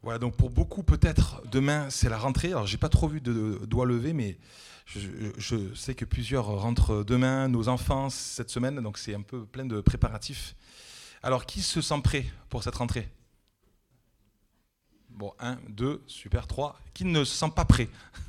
Voilà, donc pour beaucoup, peut-être, demain, c'est la rentrée. Alors, j'ai pas trop vu de doigts levés, mais je sais que plusieurs rentrent demain, nos enfants, cette semaine, donc c'est un peu plein de préparatifs. Alors, qui se sent prêt pour cette rentrée? Bon, un, deux, super, trois. Qui ne se sent pas prêt?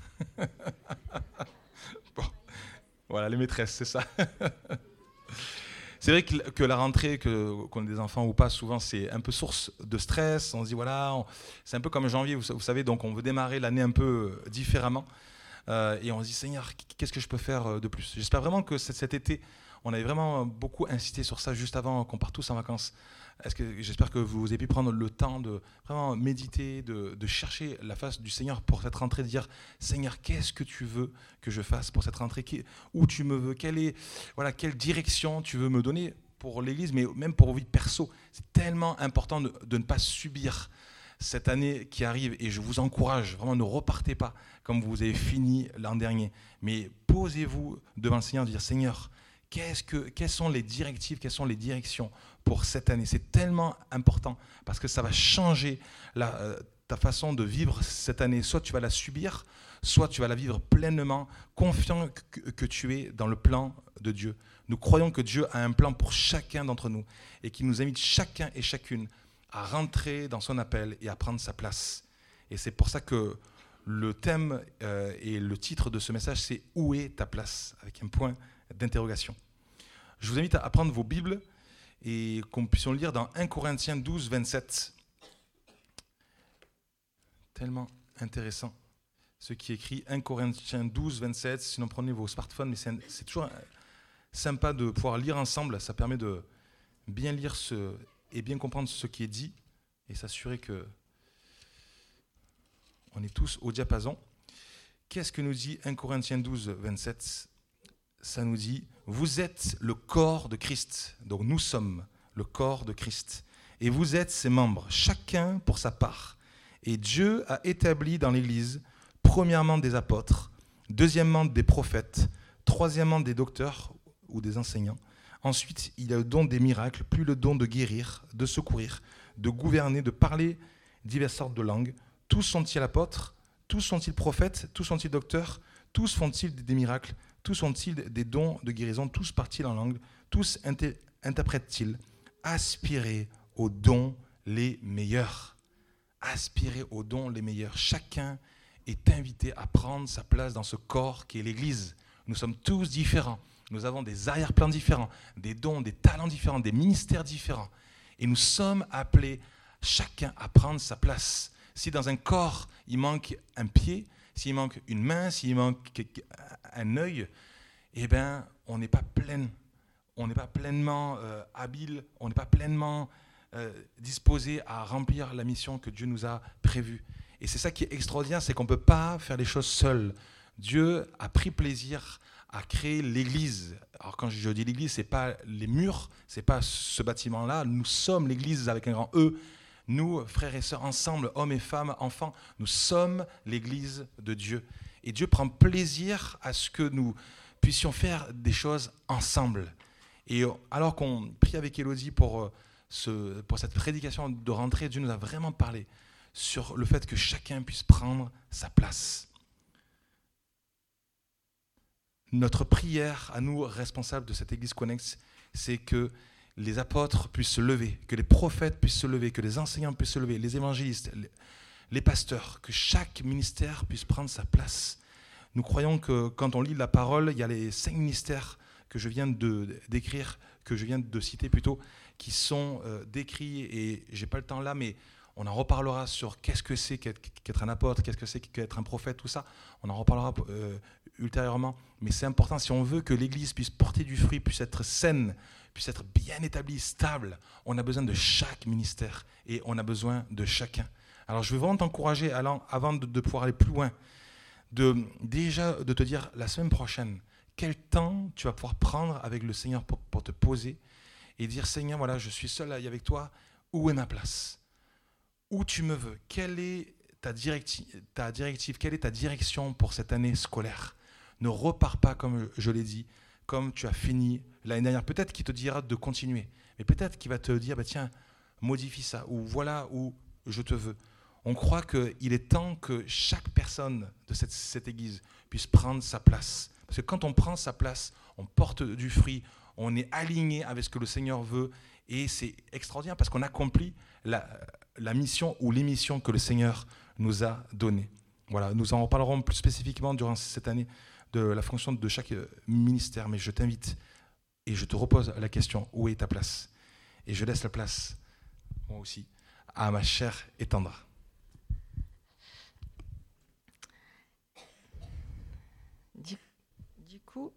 Bon, voilà, les maîtresses, c'est ça. C'est vrai que la rentrée, qu'on ait des enfants ou pas, souvent c'est un peu source de stress. On se dit voilà, c'est un peu comme janvier, vous savez, donc on veut démarrer l'année un peu différemment. Et on se dit Seigneur, qu'est-ce que je peux faire de plus? J'espère vraiment que cet été, on avait vraiment beaucoup insisté sur ça juste avant qu'on parte tous en vacances. J'espère que vous avez pu prendre le temps de vraiment méditer, de chercher la face du Seigneur pour cette rentrée, de dire Seigneur, qu'est-ce que tu veux que je fasse pour cette rentrée? Où tu me veux? Quelle direction tu veux me donner pour l'Église, mais même pour vos vies perso? C'est tellement important de ne pas subir cette année qui arrive, et je vous encourage, vraiment ne repartez pas comme vous avez fini l'an dernier, mais posez-vous devant le Seigneur, dire Seigneur, quelles sont les directives, quelles sont les directions pour cette année? C'est tellement important parce que ça va changer ta façon de vivre cette année. Soit tu vas la subir, soit tu vas la vivre pleinement, confiant que tu es dans le plan de Dieu. Nous croyons que Dieu a un plan pour chacun d'entre nous et qu'il nous invite chacun et chacune à rentrer dans son appel et à prendre sa place. Et c'est pour ça que le thème et le titre de ce message, c'est « Où est ta place ?» avec un point d'interrogation. Je vous invite à prendre vos Bibles et qu'on puisse lire dans 1 Corinthiens 12, 27. Tellement intéressant ce qui est écrit, 1 Corinthiens 12, 27. Sinon, prenez vos smartphones, mais c'est toujours sympa de pouvoir lire ensemble. Ça permet de bien lire et bien comprendre ce qui est dit et s'assurer que on est tous au diapason. Qu'est-ce que nous dit 1 Corinthiens 12, 27? Ça nous dit, vous êtes le corps de Christ. Donc nous sommes le corps de Christ. Et vous êtes ses membres, chacun pour sa part. Et Dieu a établi dans l'Église, premièrement des apôtres, deuxièmement des prophètes, troisièmement des docteurs ou des enseignants. Ensuite, il y a le don des miracles, puis le don de guérir, de secourir, de gouverner, de parler diverses sortes de langues. Tous sont-ils apôtres? Tous sont-ils prophètes? Tous sont-ils docteurs? Tous font-ils des miracles? Tous ont-ils des dons de guérison? Tous parlent-ils en langue? Tous interprètent-ils? Aspirez aux dons les meilleurs. Aspirez aux dons les meilleurs. Chacun est invité à prendre sa place dans ce corps qui est l'Église. Nous sommes tous différents. Nous avons des arrière-plans différents, des dons, des talents différents, des ministères différents. Et nous sommes appelés chacun à prendre sa place. Si dans un corps, il manque un pied, s'il manque une main, s'il manque un œil, eh bien, on n'est pas pleinement habile, on n'est pas pleinement disposé à remplir la mission que Dieu nous a prévue. Et c'est ça qui est extraordinaire, c'est qu'on ne peut pas faire les choses seul. Dieu a pris plaisir à créer l'Église. Alors quand je dis l'Église, ce n'est pas les murs, ce n'est pas ce bâtiment-là, nous sommes l'Église avec un grand E. Nous, frères et sœurs, ensemble, hommes et femmes, enfants, nous sommes l'Église de Dieu. Et Dieu prend plaisir à ce que nous puissions faire des choses ensemble. Et alors qu'on prie avec Élodie pour cette prédication de rentrée, Dieu nous a vraiment parlé sur le fait que chacun puisse prendre sa place. Notre prière à nous, responsables de cette Église Connex, c'est que les apôtres puissent se lever, que les prophètes puissent se lever, que les enseignants puissent se lever, les évangélistes, les pasteurs, que chaque ministère puisse prendre sa place. Nous croyons que quand on lit la parole, il y a les 5 ministères que je viens d'écrire, que je viens de citer plutôt, qui sont décrits, et je n'ai pas le temps là, mais on en reparlera sur qu'est-ce que c'est qu'être un apôtre, qu'est-ce que c'est qu'être un prophète, tout ça. On en reparlera ultérieurement, mais c'est important si on veut que l'Église puisse porter du fruit, puisse être saine, puisse être bien établie, stable. On a besoin de chaque ministère et on a besoin de chacun. Alors je veux vraiment t'encourager, avant de pouvoir aller plus loin, déjà de te dire la semaine prochaine, quel temps tu vas pouvoir prendre avec le Seigneur pour te poser et dire Seigneur, voilà, je suis seul avec toi, où est ma place? Où tu me veux? Quelle est ta directive, quelle est ta direction pour cette année scolaire? Ne repars pas, comme je l'ai dit, comme tu as fini l'année dernière. Peut-être qu'il te dira de continuer, mais peut-être qu'il va te dire, tiens, modifie ça, ou voilà où je te veux. On croit qu'il est temps que chaque personne de cette Église puisse prendre sa place. Parce que quand on prend sa place, on porte du fruit, on est aligné avec ce que le Seigneur veut, et c'est extraordinaire parce qu'on accomplit la mission ou les missions que le Seigneur nous a données. Voilà, nous en reparlerons plus spécifiquement durant cette année de la fonction de chaque ministère, mais je t'invite et je te repose la question, où est ta place? Et je laisse la place, moi aussi, à ma chère et tendre. Du coup,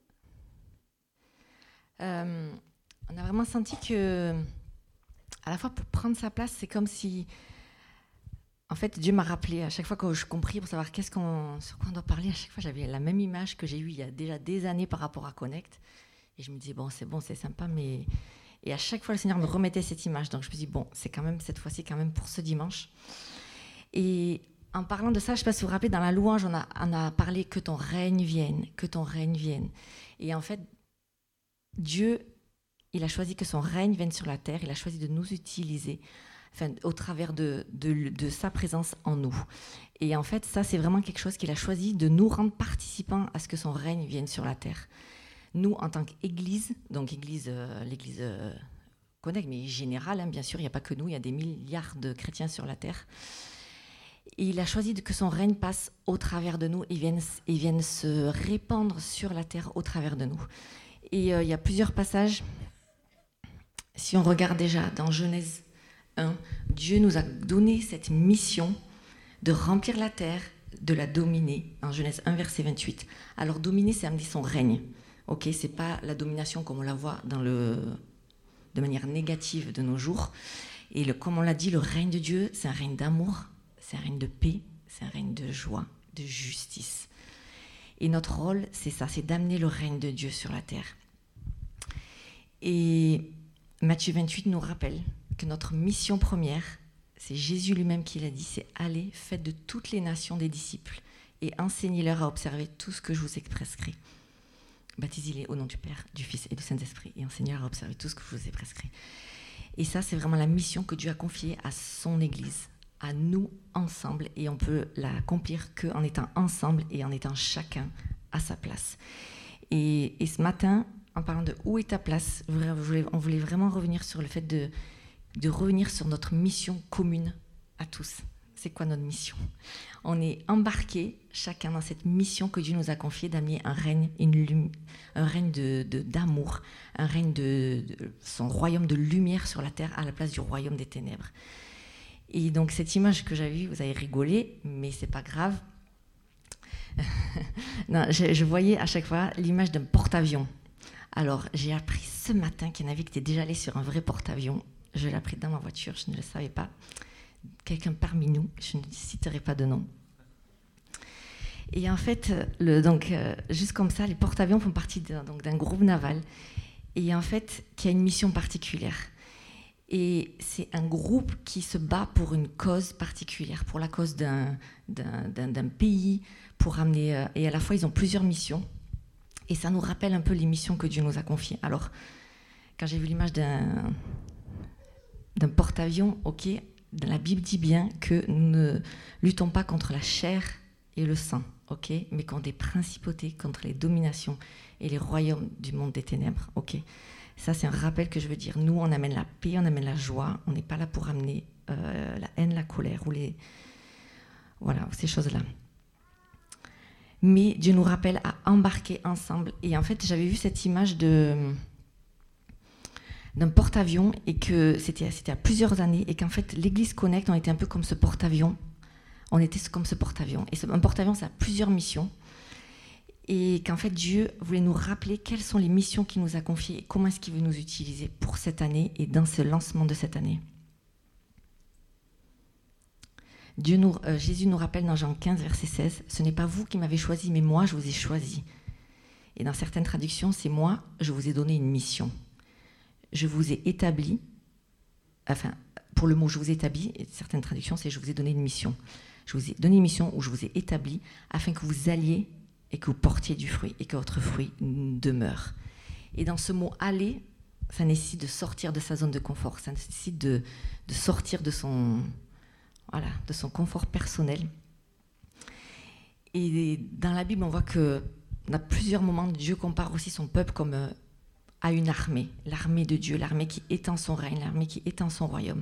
on a vraiment senti que, à la fois pour prendre sa place, c'est comme si, en fait, Dieu m'a rappelé à chaque fois que je compris pour savoir sur quoi on doit parler. À chaque fois, j'avais la même image que j'ai eue il y a déjà des années par rapport à Connect, et je me disais bon, c'est sympa, mais et à chaque fois le Seigneur me remettait cette image. Donc je me dis bon, c'est quand même cette fois-ci quand même pour ce dimanche. Et en parlant de ça, je ne sais pas si vous vous rappelez, dans la louange, on a parlé que ton règne vienne, que ton règne vienne. Et en fait, Dieu, il a choisi que son règne vienne sur la terre, il a choisi de nous utiliser au travers de sa présence en nous. Et en fait, ça, c'est vraiment quelque chose qu'il a choisi de nous rendre participants à ce que son règne vienne sur la terre. Nous, en tant qu'Église, donc l'Église Connect, mais générale, bien sûr, il n'y a pas que nous, il y a des milliards de chrétiens sur la terre. Et il a choisi que son règne passe au travers de nous et vienne se répandre sur la terre au travers de nous. Et il y a plusieurs passages. Si on regarde déjà dans Genèse 1, Dieu nous a donné cette mission de remplir la terre, de la dominer, en Genèse 1, verset 28. Alors dominer, c'est amener son règne. Ok, c'est pas la domination comme on la voit de manière négative de nos jours. Et comme on l'a dit, le règne de Dieu, c'est un règne d'amour, c'est un règne de paix, c'est un règne de joie, de justice. Et notre rôle, c'est ça, c'est d'amener le règne de Dieu sur la terre. Et Matthieu 28 nous rappelle que notre mission première, c'est Jésus lui-même qui l'a dit, c'est « Allez, faites de toutes les nations des disciples et enseignez-leur à observer tout ce que je vous ai prescrit. Baptisez-les au nom du Père, du Fils et du Saint-Esprit et enseignez-leur à observer tout ce que je vous ai prescrit. » Et ça, c'est vraiment la mission que Dieu a confiée à son Église, à nous ensemble, et on peut l'accomplir qu'en étant ensemble et en étant chacun à sa place. Et ce matin, en parlant de où est ta place, on voulait vraiment revenir sur le fait de revenir sur notre mission commune à tous. C'est quoi notre mission? On est embarqués chacun dans cette mission que Dieu nous a confiée d'amener un règne, un règne d'amour, un règne de son royaume de lumière sur la terre à la place du royaume des ténèbres. Et donc cette image que j'avais vue, vous avez rigolé, mais c'est pas grave. Non, je voyais à chaque fois l'image d'un porte-avions. Alors j'ai appris ce matin qu'il y en avait qui étaient déjà allés sur un vrai porte-avions. Je l'ai appris dans ma voiture, je ne le savais pas. Quelqu'un parmi nous, je ne citerai pas de nom. Et en fait, juste comme ça, les porte-avions font partie d'un groupe naval, et en fait, qui a une mission particulière. Et c'est un groupe qui se bat pour une cause particulière, pour la cause d'un pays, pour amener. Et à la fois, ils ont plusieurs missions. Et ça nous rappelle un peu les missions que Dieu nous a confiées. Alors, quand j'ai vu l'image d'un porte-avions, ok, la Bible dit bien que nous ne luttons pas contre la chair et le sang, ok, mais contre des principautés, contre les dominations et les royaumes du monde des ténèbres, ok. Ça, c'est un rappel que je veux dire. Nous, on amène la paix, on amène la joie. On n'est pas là pour amener la haine, la colère ou ces choses-là. Mais Dieu nous rappelle à embarquer ensemble. Et en fait, j'avais vu cette image d'un porte-avions, et que c'était à plusieurs années, et qu'en fait, l'Église Connect, on était un peu comme ce porte-avions. On était comme ce porte-avions. Et un porte-avions, ça a plusieurs missions. Et qu'en fait, Dieu voulait nous rappeler quelles sont les missions qu'il nous a confiées et comment est-ce qu'il veut nous utiliser pour cette année et dans ce lancement de cette année. Jésus nous rappelle dans Jean 15, verset 16, « Ce n'est pas vous qui m'avez choisi, mais moi, je vous ai choisi. » Et dans certaines traductions, c'est « moi, je vous ai donné une mission. Je vous ai établi. » Enfin, pour le mot « je vous ai établi », et certaines traductions, c'est « je vous ai donné une mission. » Je vous ai donné une mission où je vous ai établi afin que vous alliez et que vous portiez du fruit, et que votre fruit demeure. Et dans ce mot « aller », ça nécessite de sortir de sa zone de confort, ça nécessite de sortir de son voilà, de son confort personnel. Et dans la Bible, on voit que dans plusieurs moments, Dieu compare aussi son peuple comme à une armée, l'armée de Dieu, l'armée qui étend son règne, l'armée qui étend son royaume.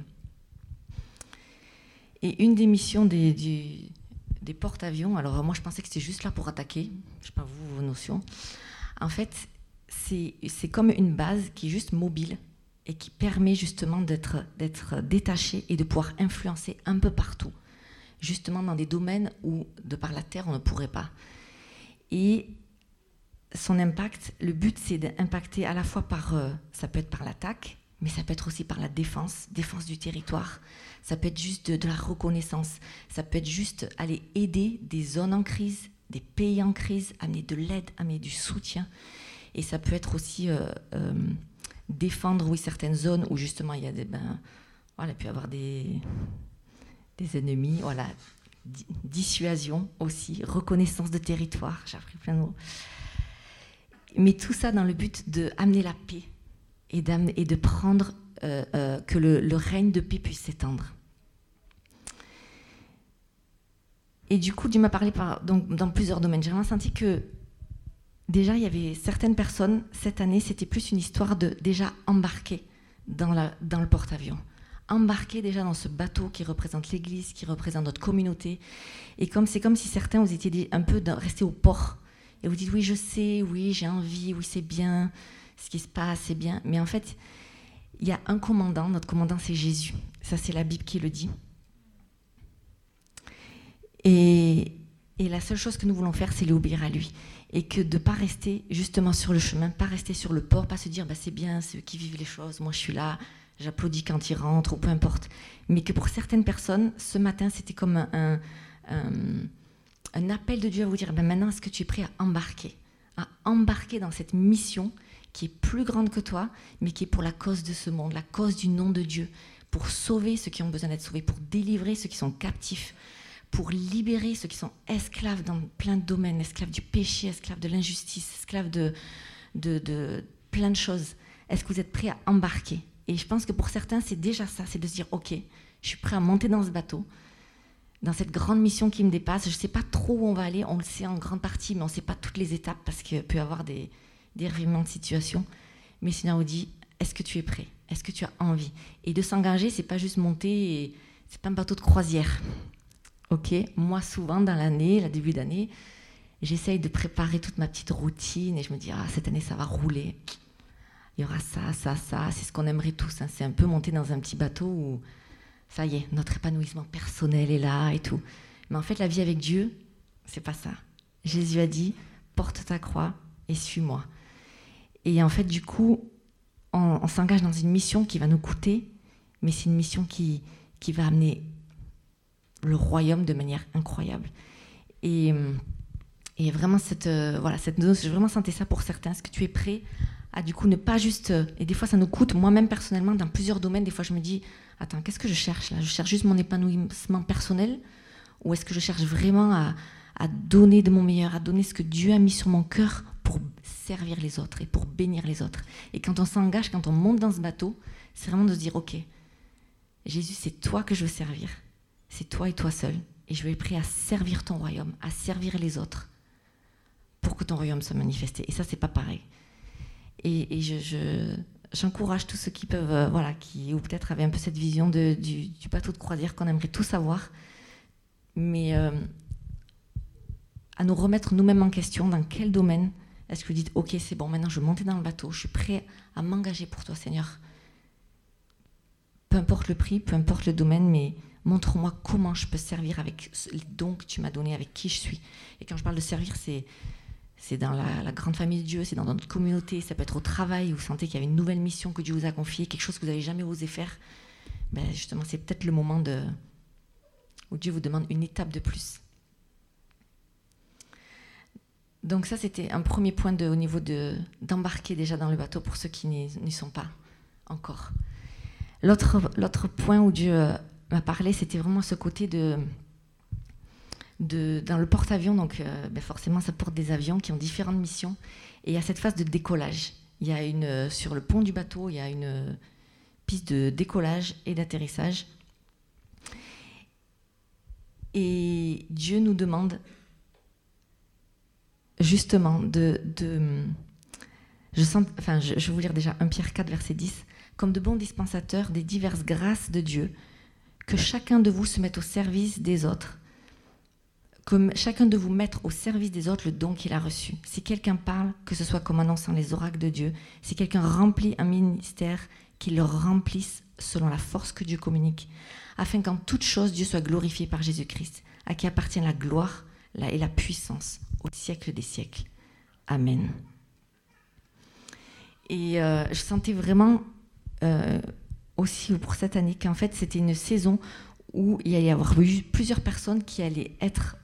Et une des missions des porte-avions, alors moi je pensais que c'était juste là pour attaquer, je ne sais pas vous, vos notions. En fait, c'est comme une base qui est juste mobile et qui permet justement d'être détaché et de pouvoir influencer un peu partout, justement dans des domaines où, de par la terre, on ne pourrait pas. Et son impact, le but, c'est d'impacter à la fois ça peut être par l'attaque, mais ça peut être aussi par la défense du territoire. Ça peut être juste de la reconnaissance. Ça peut être juste aller aider des zones en crise, des pays en crise, amener de l'aide, amener du soutien. Et ça peut être aussi défendre, oui, certaines zones où justement il y a il peut y avoir des ennemis, voilà. Dissuasion aussi, reconnaissance de territoire, j'ai appris plein de mots. Mais tout ça dans le but d'amener la paix et de prendre que le règne de paix puisse s'étendre. Et du coup, Dieu m'a parlé dans plusieurs domaines. J'ai vraiment senti que déjà, il y avait certaines personnes, cette année, c'était plus une histoire de déjà embarquer dans le porte-avions. Embarquer déjà dans ce bateau qui représente l'Église, qui représente notre communauté. Et c'est comme si certains, vous étiez un peu restés au port. Et vous dites, oui, je sais, oui, j'ai envie, oui, c'est bien, ce qui se passe, c'est bien. Mais en fait, il y a un commandant, notre commandant, c'est Jésus. Ça, c'est la Bible qui le dit. Et la seule chose que nous voulons faire, c'est l'obéir à lui. Et que de ne pas rester justement sur le chemin, pas rester sur le port, pas se dire, c'est bien, c'est eux qui vivent les choses, moi je suis là, j'applaudis quand ils rentrent, ou peu importe. Mais que pour certaines personnes, ce matin, c'était comme un appel de Dieu à vous dire, maintenant, est-ce que tu es prêt à embarquer dans cette mission qui est plus grande que toi, mais qui est pour la cause de ce monde, la cause du nom de Dieu, pour sauver ceux qui ont besoin d'être sauvés, pour délivrer ceux qui sont captifs, pour libérer ceux qui sont esclaves dans plein de domaines, esclaves du péché, esclaves de l'injustice, esclaves de plein de choses. Est-ce que vous êtes prêts à embarquer ? Et je pense que pour certains, c'est déjà ça, c'est de se dire, ok, je suis prêt à monter dans ce bateau, dans cette grande mission qui me dépasse. Je ne sais pas trop où on va aller, on le sait en grande partie, mais on ne sait pas toutes les étapes parce qu'il peut y avoir des revirements de situation. Mais le Seigneur vous dit, est-ce que tu es prêt ? Est-ce que tu as envie ? Et de s'engager, ce n'est pas juste monter, ce n'est pas un bateau de croisière. Ok, moi souvent dans l'année, le début d'année, j'essaye de préparer toute ma petite routine et je me dis, cette année ça va rouler. Il y aura ça, c'est ce qu'on aimerait tous. Hein. C'est un peu monter dans un petit bateau où, ça y est, notre épanouissement personnel est là et tout. Mais en fait, la vie avec Dieu, c'est pas ça. Jésus a dit, porte ta croix et suis-moi. Et en fait, du coup, on s'engage dans une mission qui va nous coûter, mais c'est une mission qui va amener le royaume de manière incroyable. Et vraiment, cette dose, j'ai vraiment senti ça pour certains. Est-ce que tu es prêt à du coup ne pas juste... Et des fois, ça nous coûte. Moi-même, personnellement, dans plusieurs domaines, des fois, je me dis, attends, qu'est-ce que je cherche là ? Je cherche juste mon épanouissement personnel ou est-ce que je cherche vraiment à donner de mon meilleur, à donner ce que Dieu a mis sur mon cœur pour servir les autres et pour bénir les autres ? Et quand on s'engage, quand on monte dans ce bateau, c'est vraiment de se dire, ok, Jésus, c'est toi que je veux servir. C'est toi et toi seul. Et je vais être prêt à servir ton royaume, à servir les autres pour que ton royaume soit manifesté. Et ça, c'est pas pareil. Et j'encourage tous ceux qui peuvent, ou peut-être avaient un peu cette vision du bateau de croisière qu'on aimerait tous avoir, mais à nous remettre nous-mêmes en question dans quel domaine est-ce que vous dites, ok, c'est bon, maintenant je vais monter dans le bateau, je suis prêt à m'engager pour toi, Seigneur. Peu importe le prix, peu importe le domaine, mais montre-moi comment je peux servir avec les dons que tu m'as donnés, avec qui je suis. Et quand je parle de servir, c'est dans la grande famille de Dieu, c'est dans notre communauté, ça peut être au travail, où vous sentez qu'il y avait une nouvelle mission que Dieu vous a confiée, quelque chose que vous n'avez jamais osé faire. Justement, c'est peut-être le moment où Dieu vous demande une étape de plus. Donc ça, c'était un premier point au niveau d'embarquer déjà dans le bateau pour ceux qui n'y sont pas encore. L'autre point où Dieu m'a parlé, c'était vraiment ce côté dans le porte-avions, donc forcément ça porte des avions qui ont différentes missions, et il y a cette phase de décollage. Il y a sur le pont du bateau, il y a une piste de décollage et d'atterrissage. Et Dieu nous demande justement je vais vous lire déjà 1 Pierre 4, verset 10. Comme de bons dispensateurs des diverses grâces de Dieu, que chacun de vous se mette au service des autres, que chacun de vous mette au service des autres le don qu'il a reçu. Si quelqu'un parle, que ce soit comme annonçant les oracles de Dieu, si quelqu'un remplit un ministère, qu'il le remplisse selon la force que Dieu communique, afin qu'en toute chose Dieu soit glorifié par Jésus-Christ, à qui appartient la gloire et la puissance au siècle des siècles. Amen. Et je sentais vraiment aussi pour cette année qu'en fait c'était une saison où il allait y avoir eu plusieurs personnes qui allaient être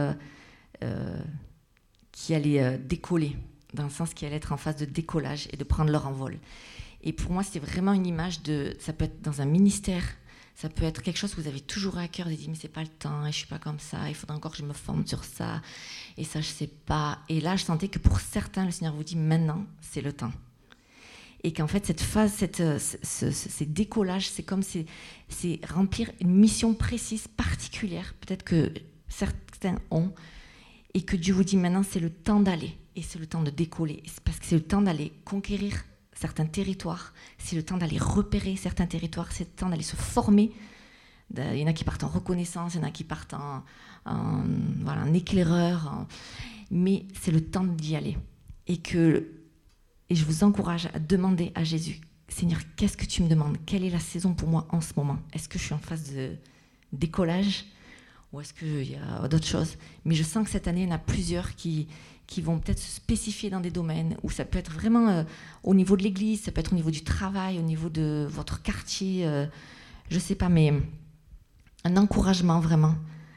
décoller, dans le sens qui allaient être en phase de décollage et de prendre leur envol. Et pour moi c'était vraiment une image ça peut être dans un ministère, ça peut être quelque chose que vous avez toujours à cœur, de dire mais c'est pas le temps, et je suis pas comme ça, il faudra encore que je me forme sur ça, et ça je sais pas. Et là je sentais que pour certains le Seigneur vous dit maintenant c'est le temps. Et qu'en fait, cette phase, ces décollages, c'est comme c'est remplir une mission précise, particulière, peut-être que certains ont, et que Dieu vous dit maintenant, c'est le temps d'aller, et c'est le temps de décoller, parce que c'est le temps d'aller conquérir certains territoires, c'est le temps d'aller repérer certains territoires, c'est le temps d'aller se former. Il y en a qui partent en reconnaissance, il y en a qui partent en éclaireur, mais c'est le temps d'y aller. Et je vous encourage à demander à Jésus, Seigneur, qu'est-ce que tu me demandes? Quelle est la saison pour moi en ce moment? Est-ce que je suis en phase de décollage ou est-ce qu'il y a d'autres choses? Mais je sens que cette année, il y en a plusieurs qui vont peut-être se spécifier dans des domaines où ça peut être vraiment au niveau de l'église, ça peut être au niveau du travail, au niveau de votre quartier, je ne sais pas, mais un encouragement vraiment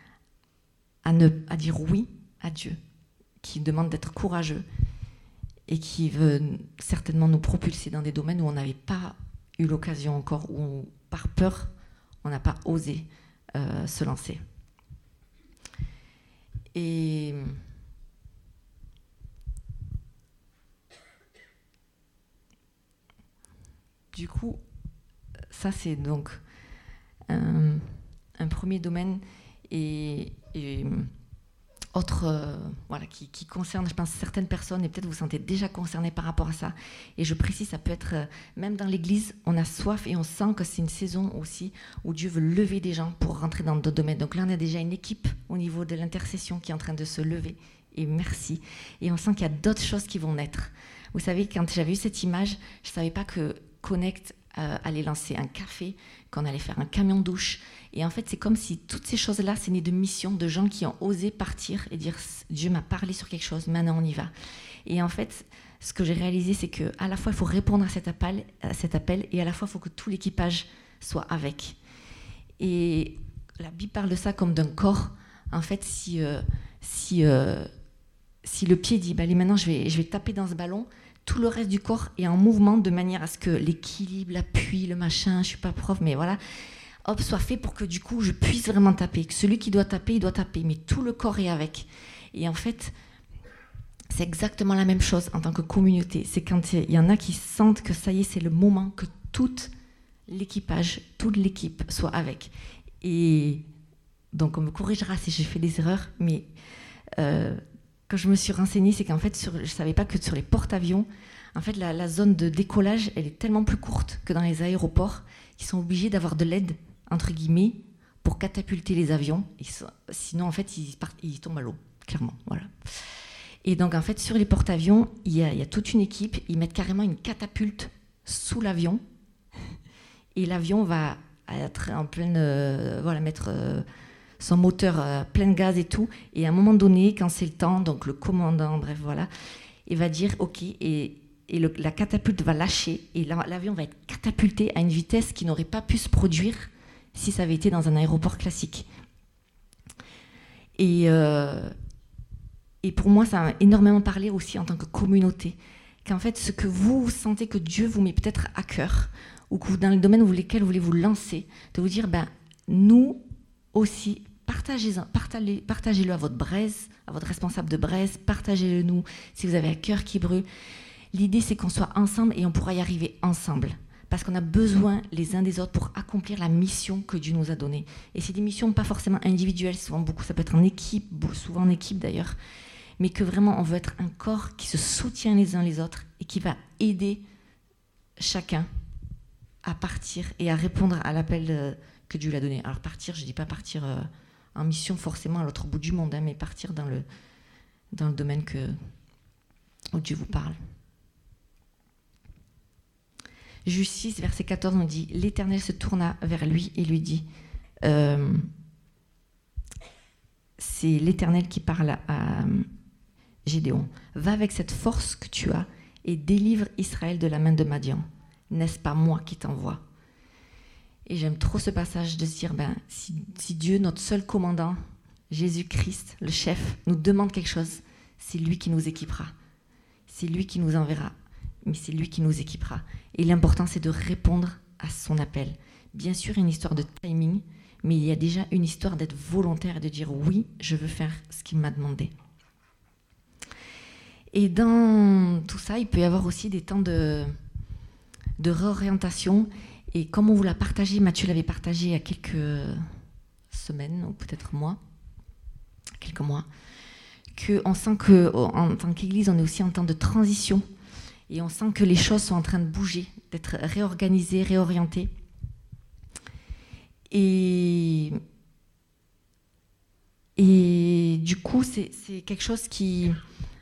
à dire oui à Dieu, qui demande d'être courageux, et qui veut certainement nous propulser dans des domaines où on n'avait pas eu l'occasion encore, où par peur, on n'a pas osé se lancer. Et du coup, ça c'est donc un premier domaine et autre, qui concerne, je pense, certaines personnes, et peut-être vous vous sentez déjà concernés par rapport à ça. Et je précise, ça peut être, même dans l'Église, on a soif et on sent que c'est une saison aussi où Dieu veut lever des gens pour rentrer dans d'autres domaines. Donc là, on a déjà une équipe au niveau de l'intercession qui est en train de se lever. Et merci. Et on sent qu'il y a d'autres choses qui vont naître. Vous savez, quand j'avais eu cette image, je ne savais pas que Connect allait lancer un café, qu'on allait faire un camion douche. Et en fait, c'est comme si toutes ces choses-là, c'est né de missions, de gens qui ont osé partir et dire « Dieu m'a parlé sur quelque chose, maintenant on y va ». Et en fait, ce que j'ai réalisé, c'est qu'à la fois, il faut répondre à cet appel et à la fois, il faut que tout l'équipage soit avec. Et la Bible parle de ça comme d'un corps. En fait, si le pied dit « Allez, maintenant, je vais taper dans ce ballon », tout le reste du corps est en mouvement de manière à ce que l'équilibre, l'appui, le machin, je ne suis pas prof, mais voilà, hop, soit fait pour que du coup, je puisse vraiment taper. Que celui qui doit taper, il doit taper, mais tout le corps est avec. Et en fait, c'est exactement la même chose en tant que communauté. C'est quand il y en a qui sentent que ça y est, c'est le moment que toute l'équipage, toute l'équipe soit avec. Et donc, on me corrigera si j'ai fait des erreurs, mais quand je me suis renseignée, c'est qu'en fait, je ne savais pas que sur les porte-avions, en fait, la zone de décollage, elle est tellement plus courte que dans les aéroports, qu'ils sont obligés d'avoir de l'aide, entre guillemets, pour catapulter les avions. Sinon, en fait, ils tombent à l'eau, clairement. Voilà. Et donc, en fait, sur les porte-avions, il y a toute une équipe, ils mettent carrément une catapulte sous l'avion, et l'avion va être en pleine... mettre... son moteur plein gaz et tout, et à un moment donné, quand c'est le temps, donc le commandant, bref, voilà, il va dire OK, et la catapulte va lâcher, et l'avion va être catapulté à une vitesse qui n'aurait pas pu se produire si ça avait été dans un aéroport classique. Et pour moi, ça a énormément parlé aussi en tant que communauté, qu'en fait, ce que vous sentez que Dieu vous met peut-être à cœur, ou que dans le domaine dans lequel vous voulez vous lancer, de vous dire, nous aussi, partagez-le à votre braise, à votre responsable de braise, partagez-le nous si vous avez un cœur qui brûle. L'idée, c'est qu'on soit ensemble et on pourra y arriver ensemble. parce qu'on a besoin les uns des autres pour accomplir la mission que Dieu nous a donnée. Et c'est des missions pas forcément individuelles, souvent beaucoup, ça peut être en équipe, souvent en équipe d'ailleurs, mais que vraiment on veut être un corps qui se soutient les uns les autres et qui va aider chacun à partir et à répondre à l'appel que Dieu lui a donné. Alors partir, je ne dis pas partir en mission forcément à l'autre bout du monde, mais partir dans le domaine où Dieu vous parle. Juge 6, verset 14, on dit « L'Éternel se tourna vers lui et lui dit c'est l'Éternel qui parle à Gédéon. « Va avec cette force que tu as et délivre Israël de la main de Madian. N'est-ce pas moi qui t'envoie ?» Et j'aime trop ce passage de se dire, si Dieu, notre seul commandant, Jésus-Christ, le chef, nous demande quelque chose, c'est lui qui nous équipera. C'est lui qui nous enverra, mais c'est lui qui nous équipera. Et l'important, c'est de répondre à son appel. Bien sûr, il y a une histoire de timing, mais il y a déjà une histoire d'être volontaire et de dire, oui, je veux faire ce qu'il m'a demandé. Et dans tout ça, il peut y avoir aussi des temps de réorientation. Et comme on vous l'a partagé, Mathieu l'avait partagé il y a quelques semaines, ou peut-être quelques mois, qu'on sent qu'en tant qu'Église, on est aussi en temps de transition. Et on sent que les choses sont en train de bouger, d'être réorganisées, réorientées. Et du coup, c'est quelque chose qui...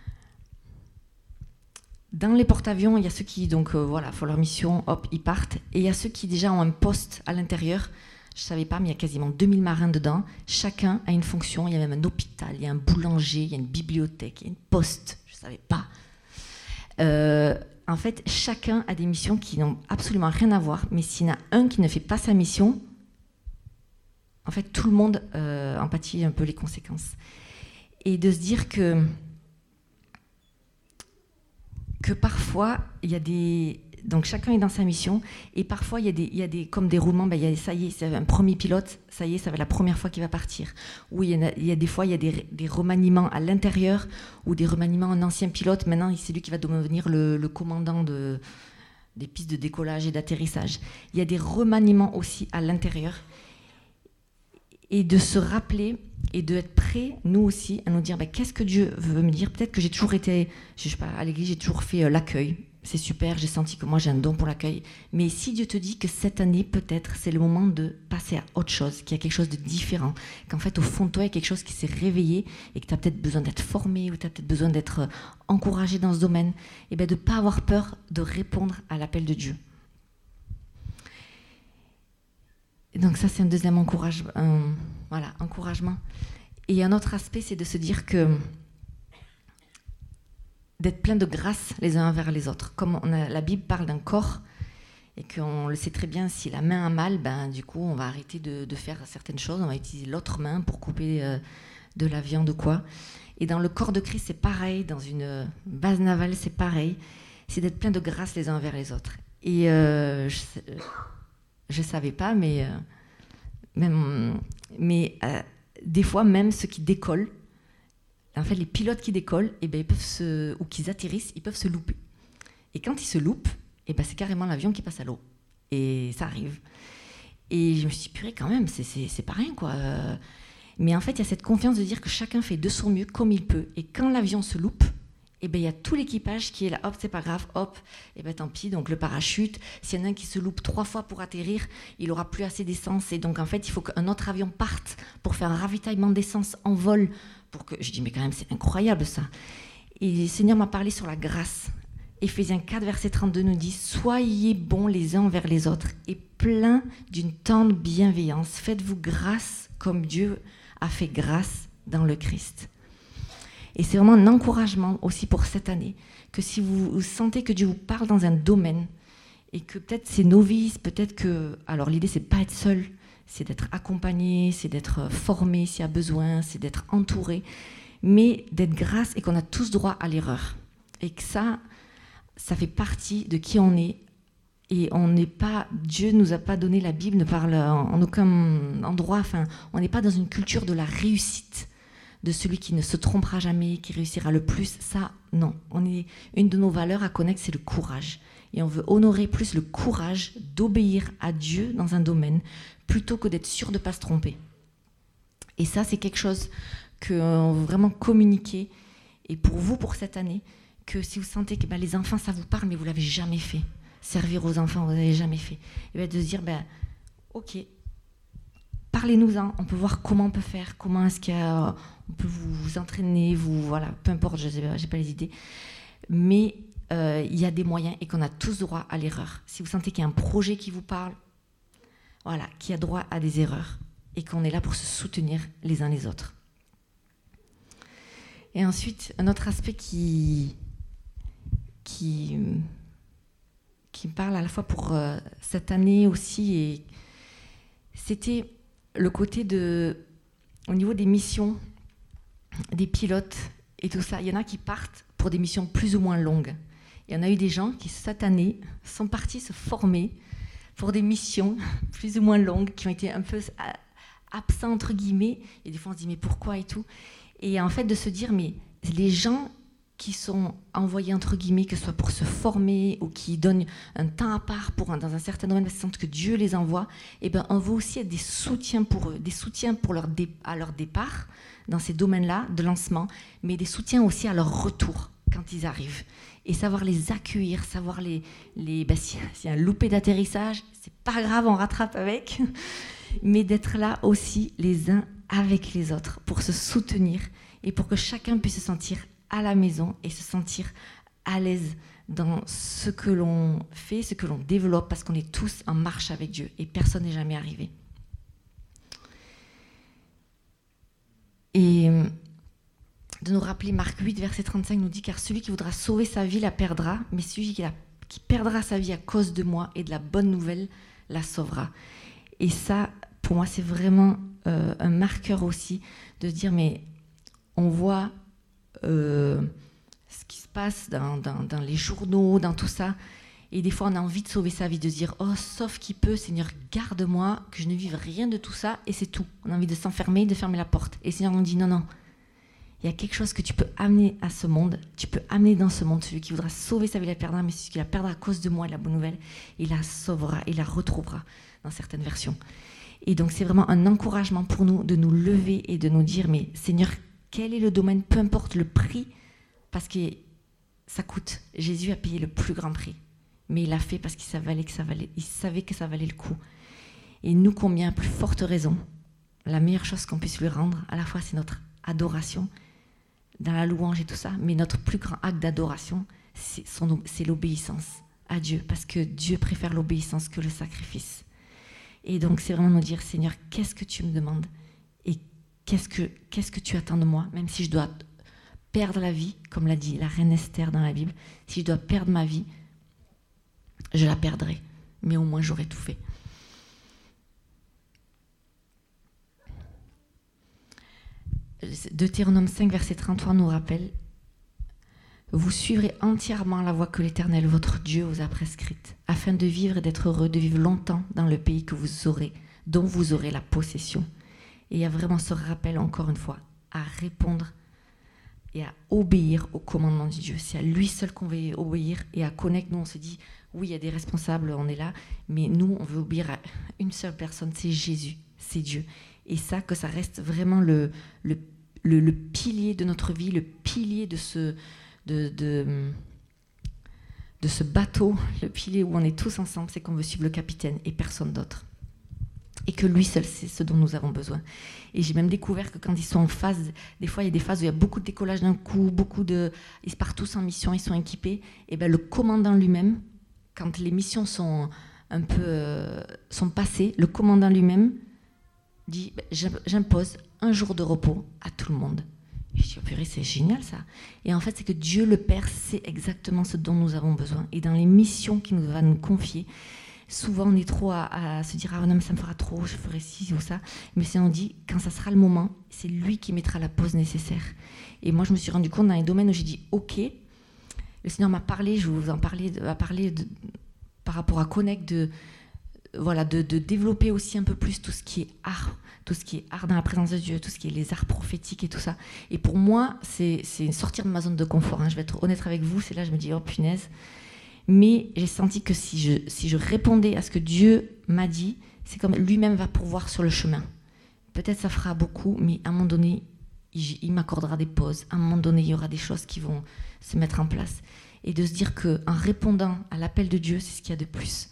Dans les porte-avions, il y a ceux qui font leur mission, hop, ils partent. Et il y a ceux qui déjà ont un poste à l'intérieur. Je ne savais pas, mais il y a quasiment 2000 marins dedans. Chacun a une fonction. Il y a même un hôpital, il y a un boulanger, il y a une bibliothèque, il y a une poste. Je ne savais pas. En fait, chacun a des missions qui n'ont absolument rien à voir. Mais s'il y en a un qui ne fait pas sa mission, en fait, tout le monde en pâtit un peu les conséquences. Et de se dire que parfois, il y a des... Donc chacun est dans sa mission, et parfois il y a des comme des roulements, ça y est, c'est un premier pilote, ça y est, ça va être la première fois qu'il va partir. Ou il y a des fois, il y a des remaniements à l'intérieur, ou des remaniements en ancien pilote, maintenant c'est lui qui va devenir le commandant des pistes de décollage et d'atterrissage. Il y a des remaniements aussi à l'intérieur, et de se rappeler et d'être prêt, nous aussi, à nous dire qu'est-ce que Dieu veut me dire. Peut-être que j'ai toujours été, je sais pas, à l'église, j'ai toujours fait l'accueil. C'est super, j'ai senti que moi j'ai un don pour l'accueil. Mais si Dieu te dit que cette année, peut-être, c'est le moment de passer à autre chose, qu'il y a quelque chose de différent, qu'en fait, au fond de toi, il y a quelque chose qui s'est réveillé et que tu as peut-être besoin d'être formé ou tu as peut-être besoin d'être encouragé dans ce domaine, et de ne pas avoir peur de répondre à l'appel de Dieu. Et donc ça, c'est un deuxième encouragement. Et un autre aspect, c'est de se dire que d'être plein de grâce les uns envers les autres. Comme la Bible parle d'un corps, et qu'on le sait très bien, si la main a mal, du coup, on va arrêter de faire certaines choses, on va utiliser l'autre main pour couper de la viande ou quoi. Et dans le corps de Christ, c'est pareil, dans une base navale, c'est pareil, c'est d'être plein de grâce les uns envers les autres. Et je ne savais pas, mais des fois, même ceux qui décollent, en fait, les pilotes qui décollent, ils peuvent ou qui atterrissent, ils peuvent se louper. Et quand ils se loupent, c'est carrément l'avion qui passe à l'eau. Et ça arrive. Et je me suis dit, purée, quand même, c'est pas rien, quoi. Mais en fait, il y a cette confiance de dire que chacun fait de son mieux comme il peut. Et quand l'avion se loupe, il y a tout l'équipage qui est là, hop, c'est pas grave, hop, tant pis, donc le parachute, s'il y en a un qui se loupe 3 fois pour atterrir, il aura plus assez d'essence, et donc en fait, il faut qu'un autre avion parte pour faire un ravitaillement d'essence en vol, je dis, mais quand même, c'est incroyable ça. Et le Seigneur m'a parlé sur la grâce. Éphésiens 4, verset 32 nous dit, soyez bons les uns envers les autres, et pleins d'une tendre bienveillance, faites-vous grâce comme Dieu a fait grâce dans le Christ. Et c'est vraiment un encouragement aussi pour cette année, que si vous sentez que Dieu vous parle dans un domaine, et que peut-être c'est novice, peut-être que... Alors l'idée, c'est de pas être seul, c'est d'être accompagné, c'est d'être formé s'il y a besoin, c'est d'être entouré, mais d'être grâce et qu'on a tous droit à l'erreur. Et que ça fait partie de qui on est. Et on n'est pas... Dieu ne nous a pas donné, la Bible ne parle en aucun endroit, on n'est pas dans une culture de la réussite, de celui qui ne se trompera jamais, qui réussira le plus. Ça, non. Une de nos valeurs à connaître, c'est le courage. Et on veut honorer plus le courage d'obéir à Dieu dans un domaine plutôt que d'être sûr de ne pas se tromper. Et ça, c'est quelque chose qu'on veut vraiment communiquer. Et pour vous, pour cette année, que si vous sentez que les enfants, ça vous parle, mais vous ne l'avez jamais fait, servir aux enfants, vous n'avez jamais fait, et de se dire, ok, parlez-nous-en, on peut voir comment on peut faire, comment est-ce qu'on peut vous entraîner, voilà, peu importe, je n'ai pas les idées. Mais il y a des moyens et qu'on a tous droit à l'erreur. Si vous sentez qu'il y a un projet qui vous parle, voilà, qui a droit à des erreurs et qu'on est là pour se soutenir les uns les autres. Et ensuite, un autre aspect qui me parle à la fois pour cette année aussi, et c'était le côté au niveau des missions, des pilotes et tout ça. Il y en a qui partent pour des missions plus ou moins longues. Il y en a eu des gens qui, cette année, sont partis se former pour des missions plus ou moins longues, qui ont été un peu absents, entre guillemets. Et des fois, on se dit, mais pourquoi et tout. Et en fait, de se dire, mais les gens qui sont envoyés, entre guillemets, que ce soit pour se former ou qui donnent un temps à part dans un certain domaine, parce qu'ils sentent que Dieu les envoie, on veut aussi être des soutiens pour eux, des soutiens à leur départ dans ces domaines-là de lancement, mais des soutiens aussi à leur retour quand ils arrivent. Et savoir les accueillir, savoir s'il y a un loupé d'atterrissage, c'est pas grave, on rattrape avec, mais d'être là aussi les uns avec les autres pour se soutenir et pour que chacun puisse se sentir à la maison et se sentir à l'aise dans ce que l'on fait, ce que l'on développe, parce qu'on est tous en marche avec Dieu et personne n'est jamais arrivé. Et de nous rappeler, Marc 8, verset 35 nous dit « Car celui qui voudra sauver sa vie la perdra, mais celui qui perdra sa vie à cause de moi et de la bonne nouvelle la sauvera. » Et ça, pour moi, c'est vraiment un marqueur aussi de dire, mais on voit ce qui se passe dans les journaux, dans tout ça, et des fois on a envie de sauver sa vie, de dire, oh, sauf qui peut, Seigneur, garde-moi, que je ne vive rien de tout ça, et c'est tout. On a envie de s'enfermer, de fermer la porte. Et le Seigneur nous dit, non, il y a quelque chose que tu peux amener à ce monde, tu peux amener dans ce monde, celui qui voudra sauver sa vie la perdra, mais celui qui la perdra à cause de moi et de la bonne nouvelle, il la sauvera, il la retrouvera dans certaines versions. Et donc c'est vraiment un encouragement pour nous de nous lever et de nous dire, mais Seigneur, quel est le domaine, peu importe le prix, parce que ça coûte. Jésus a payé le plus grand prix, mais il l'a fait parce qu'il savait que ça valait le coup. Et nous, combien plus forte raison, la meilleure chose qu'on puisse lui rendre, à la fois c'est notre adoration, dans la louange et tout ça, mais notre plus grand acte d'adoration, c'est l'obéissance à Dieu, parce que Dieu préfère l'obéissance que le sacrifice. Et donc c'est vraiment nous dire, Seigneur, qu'est-ce que tu me demandes et qu'est-ce que tu attends de moi, même si je dois perdre la vie, comme l'a dit la reine Esther dans la Bible, si je dois perdre ma vie, je la perdrai, mais au moins j'aurai tout fait. Deutéronome 5, verset 33 nous rappelle « Vous suivrez entièrement la voie que l'Éternel, votre Dieu, vous a prescrite, afin de vivre et d'être heureux, de vivre longtemps dans le pays dont vous aurez la possession. » Et il y a vraiment ce rappel, encore une fois, à répondre et à obéir au commandement de Dieu. C'est à lui seul qu'on veut obéir et à connaître. Nous, on se dit, oui, il y a des responsables, on est là, mais nous, on veut obéir à une seule personne, c'est Jésus, c'est Dieu. Et ça, que ça reste vraiment le pilier de notre vie, le pilier de ce bateau, le pilier où on est tous ensemble, c'est qu'on veut suivre le capitaine et personne d'autre. Et que lui seul, c'est ce dont nous avons besoin. Et j'ai même découvert que quand ils sont en phase, des fois il y a des phases où il y a beaucoup de décollage d'un coup, ils partent tous en mission, ils sont équipés, et bien le commandant lui-même, quand les missions sont sont passées, le commandant lui-même dit, j'impose un jour de repos à tout le monde. Et je dis, oh purée, c'est génial ça. Et en fait, c'est que Dieu le Père sait exactement ce dont nous avons besoin. Et dans les missions qu'il va nous confier, souvent on est trop à se dire, ah non, mais ça me fera trop, je ferai ci ou ça. Mais si on dit, quand ça sera le moment, c'est lui qui mettra la pause nécessaire. Et moi, je me suis rendu compte dans les domaines où j'ai dit, ok, le Seigneur m'a parlé, je vais vous en parler, par rapport à Connect, de développer aussi un peu plus tout ce qui est art dans la présence de Dieu, tout ce qui est les arts prophétiques et tout ça. Et pour moi, c'est sortir de ma zone de confort. Je vais être honnête avec vous, c'est là que je me dis, oh punaise. Mais j'ai senti que si je répondais à ce que Dieu m'a dit, c'est comme lui-même va pourvoir sur le chemin. Peut-être ça fera beaucoup, mais à un moment donné, il m'accordera des pauses. À un moment donné, il y aura des choses qui vont se mettre en place. Et de se dire qu'en répondant à l'appel de Dieu, c'est ce qu'il y a de plus